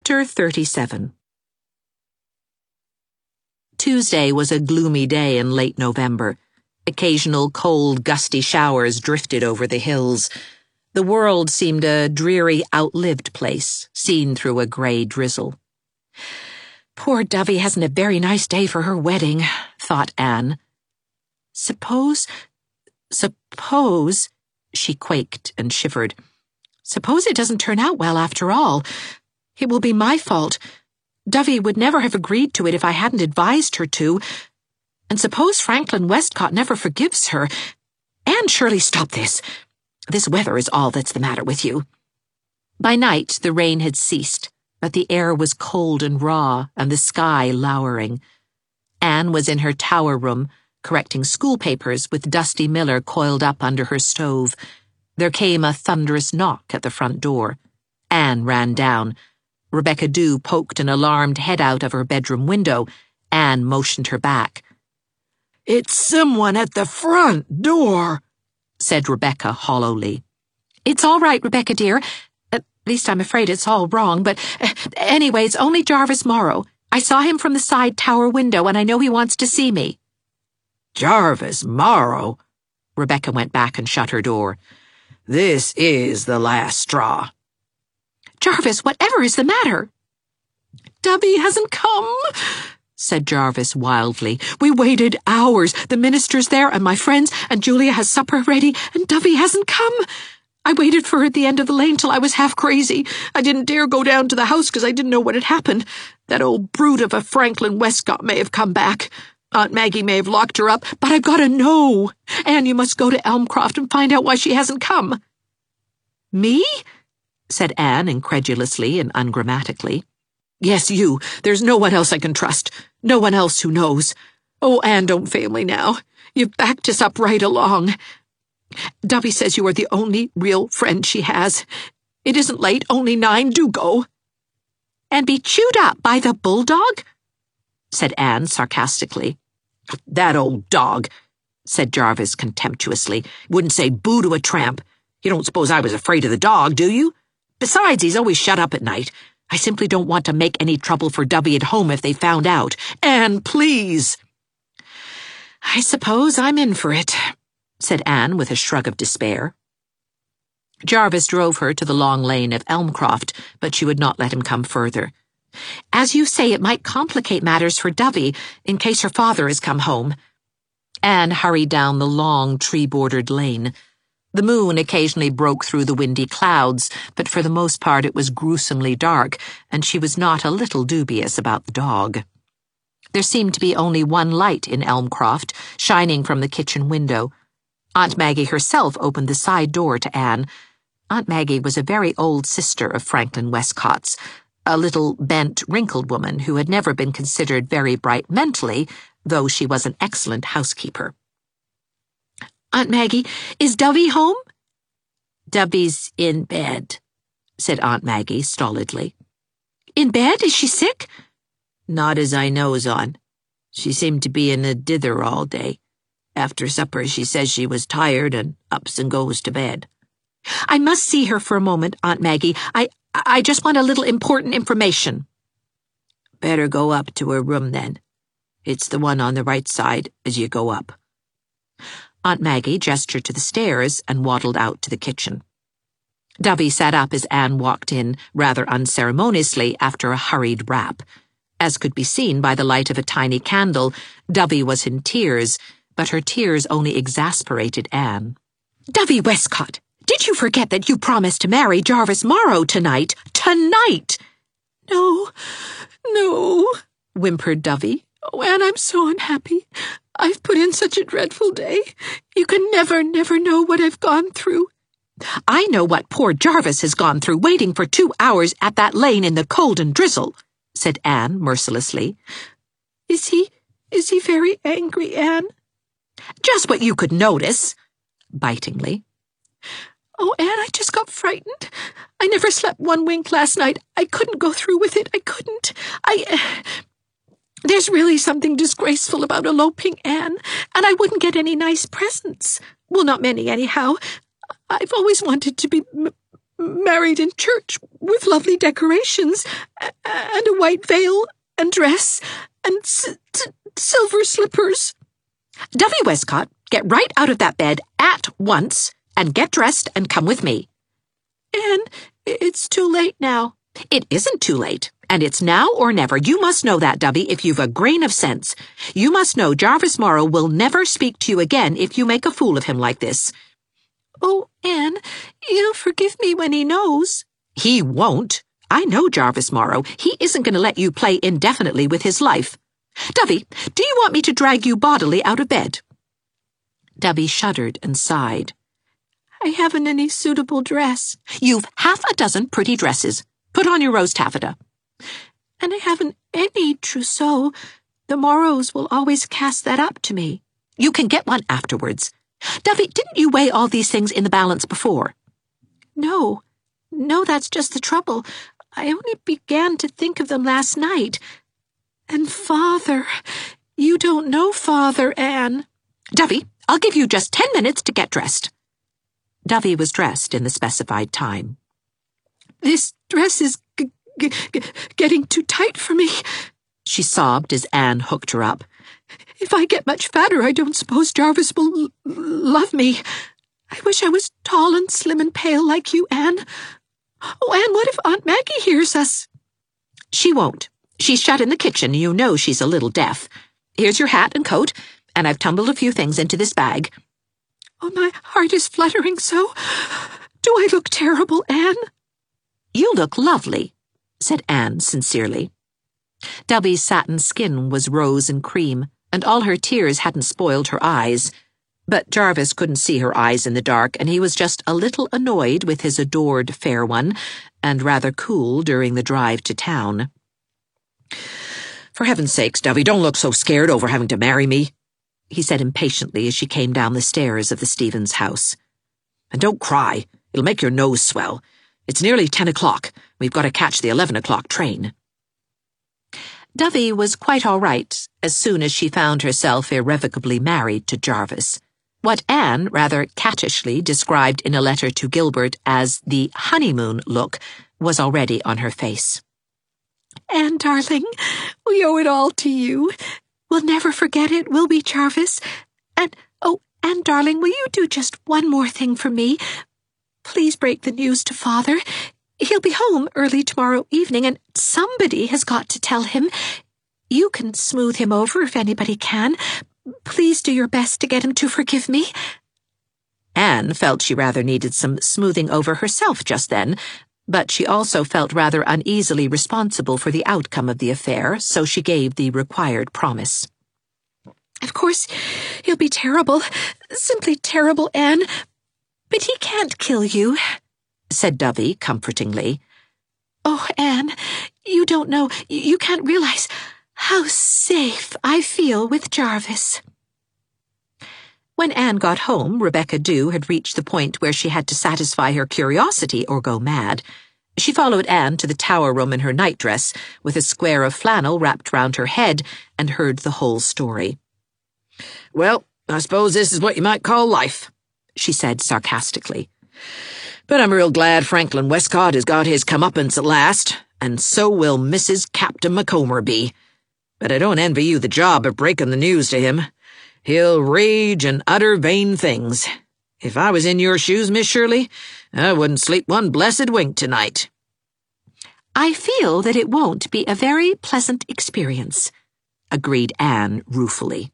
Chapter 37. Tuesday was a gloomy day in late November. Occasional cold, gusty showers drifted over the hills. The world seemed a dreary, outlived place, seen through a grey drizzle. "Poor Dovey hasn't a very nice day for her wedding," thought Anne. Suppose, she quaked and shivered. Suppose it doesn't turn out well after all. It will be my fault. Dovey would never have agreed to it if I hadn't advised her to. And suppose Franklin Westcott never forgives her. Anne, surely stop this. This weather is all that's the matter with you. By night, the rain had ceased, but the air was cold and raw, and the sky lowering. Anne was in her tower room, correcting school papers with Dusty Miller coiled up under her stove. There came a thunderous knock at the front door. Anne ran down. Rebecca Dew poked an alarmed head out of her bedroom window. Anne motioned her back. "It's someone at the front door," said Rebecca hollowly. "It's all right, Rebecca dear. At least I'm afraid it's all wrong, but anyway, it's only Jarvis Morrow. I saw him from the side tower window, and I know he wants to see me." "Jarvis Morrow?" Rebecca went back and shut her door. "This is the last straw." "Jarvis, whatever is the matter?" "Dovey hasn't come," said Jarvis wildly. "We waited hours. The minister's there and my friends, and Julia has supper ready, and Dovey hasn't come. I waited for her at the end of the lane till I was half crazy. I didn't dare go down to the house because I didn't know what had happened. That old brute of a Franklin Westcott may have come back. Aunt Maggie may have locked her up, but I've got to know. Anne, you must go to Elmcroft and find out why she hasn't come." "Me?" said Anne incredulously and ungrammatically. "Yes, you. There's no one else I can trust. No one else who knows. Oh, Anne, don't fail me now. You've backed us up right along. Dovey says you are the only real friend she has. It isn't late, only 9. Do go." "And be chewed up by the bulldog?" said Anne sarcastically. "That old dog," said Jarvis contemptuously, "wouldn't say boo to a tramp. You don't suppose I was afraid of the dog, do you? Besides, he's always shut up at night. I simply don't want to make any trouble for Dovey at home if they found out. Anne, please." "I suppose I'm in for it," said Anne with a shrug of despair. Jarvis drove her to the long lane of Elmcroft, but she would not let him come further. "As you say, it might complicate matters for Dovey, in case her father has come home." Anne hurried down the long, tree-bordered lane. The moon occasionally broke through the windy clouds, but for the most part it was gruesomely dark, and she was not a little dubious about the dog. There seemed to be only one light in Elmcroft, shining from the kitchen window. Aunt Maggie herself opened the side door to Anne. Aunt Maggie was a very old sister of Franklin Westcott's, a little, bent, wrinkled woman who had never been considered very bright mentally, though she was an excellent housekeeper. "Aunt Maggie, is Dovey home?" "Dovey's in bed," said Aunt Maggie stolidly. "In bed? Is she sick?" "Not as I knows on. She seemed to be in a dither all day. After supper she says she was tired and ups and goes to bed." "I must see her for a moment, Aunt Maggie. I just want a little important information." "Better go up to her room then. It's the one on the right side as you go up." Aunt Maggie gestured to the stairs and waddled out to the kitchen. Dovey sat up as Anne walked in, rather unceremoniously, after a hurried rap. As could be seen by the light of a tiny candle, Dovey was in tears, but her tears only exasperated Anne. "Dovey Westcott, did you forget that you promised to marry Jarvis Morrow tonight? Tonight!" "No, whimpered Dovey. "Oh, Anne, I'm so unhappy. I've put in such a dreadful day. You can never know what I've gone through." "I know what poor Jarvis has gone through waiting for 2 hours at that lane in the cold and drizzle," said Anne mercilessly. Is he very angry, Anne?" "Just what you could notice," bitingly. "Oh, Anne, I just got frightened. I never slept one wink last night. I couldn't go through with it. I couldn't. There's really something disgraceful about eloping, Anne, and I wouldn't get any nice presents. Well, not many, anyhow. I've always wanted to be married in church with lovely decorations, and a white veil and dress, and silver slippers. Dovey Westcott, get right out of that bed at once and get dressed and come with me. Anne, it's too late now. It isn't too late, and it's now or never. You must know that, Dovey, if you've a grain of sense. You must know Jarvis Morrow will never speak to you again if you make a fool of him like this. Oh, Anne, he'll forgive me when he knows. He won't. I know Jarvis Morrow. He isn't going to let you play indefinitely with his life. Dovey, do you want me to drag you bodily out of bed? Dovey shuddered and sighed. I haven't any suitable dress. You've half a dozen pretty dresses. Put on your rose taffeta. And I haven't any trousseau. The Morrows will always cast that up to me. You can get one afterwards. Dovey, didn't you weigh all these things in the balance before? No, that's just the trouble. I only began to think of them last night. And Father, you don't know Father, Anne. Dovey, I'll give you just 10 minutes to get dressed. Dovey was dressed in the specified time. This dress is getting too tight for me, she sobbed as Anne hooked her up. If I get much fatter, I don't suppose Jarvis will love me. I wish I was tall and slim and pale like you, Anne. Oh, Anne, what if Aunt Maggie hears us? She won't. She's shut in the kitchen. You know she's a little deaf. Here's your hat and coat, and I've tumbled a few things into this bag. Oh, my heart is fluttering so. Do I look terrible, Anne? You look lovely, said Anne sincerely. Dovey's satin skin was rose and cream, and all her tears hadn't spoiled her eyes. But Jarvis couldn't see her eyes in the dark, and he was just a little annoyed with his adored fair one, and rather cool during the drive to town. For heaven's sakes, Dovey, don't look so scared over having to marry me, he said impatiently as she came down the stairs of the Stevens house. And don't cry. It'll make your nose swell. It's nearly 10 o'clock. We've got to catch the 11 o'clock train. Dovey was quite all right as soon as she found herself irrevocably married to Jarvis. What Anne rather cattishly described in a letter to Gilbert as the honeymoon look was already on her face. Anne, darling, we owe it all to you. We'll never forget it, will we, Jarvis? And, oh, Anne, darling, will you do just one more thing for me? Please break the news to Father. He'll be home early tomorrow evening, and somebody has got to tell him. You can smooth him over if anybody can. Please do your best to get him to forgive me. Anne felt she rather needed some smoothing over herself just then, but she also felt rather uneasily responsible for the outcome of the affair, so she gave the required promise. Of course, he'll be terrible, simply terrible, Anne, but he can't kill you, said Dovey comfortingly. Oh, Anne, you don't know, you can't realize how safe I feel with Jarvis. When Anne got home, Rebecca Dew had reached the point where she had to satisfy her curiosity or go mad. She followed Anne to the tower room in her nightdress, with a square of flannel wrapped round her head, and heard the whole story. "Well, I suppose this is what you might call life," she said sarcastically. "But I'm real glad Franklin Westcott has got his comeuppance at last, and so will Mrs. Captain Macomber be. But I don't envy you the job of breaking the news to him. He'll rage and utter vain things. If I was in your shoes, Miss Shirley, I wouldn't sleep one blessed wink tonight." "I feel that it won't be a very pleasant experience," agreed Anne ruefully.